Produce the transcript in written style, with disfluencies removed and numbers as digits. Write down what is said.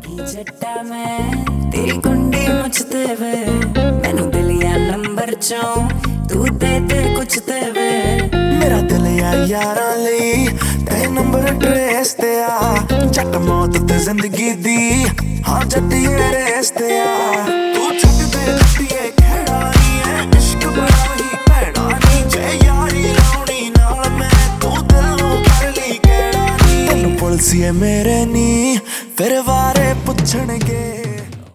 जट्टा मैं तेरी कुंडी मुझते वे मैनू दिलिया नंबर चों तू दे दे कुछ ते वे मेरा दिल यारा लई ते नंबर ट्रेस ते आ जट मौत ते जिंदगी दी हाँ जट्टिए रेस ते आ तू छुट दे जट्टिए खेड़ा नी है इश्क बड़ा ही भैड़ा नी जे यारी लाउनी नाल मैं तू दिलों कर ली केड़ा नी तेनू पुलसिए मेरे नी फिर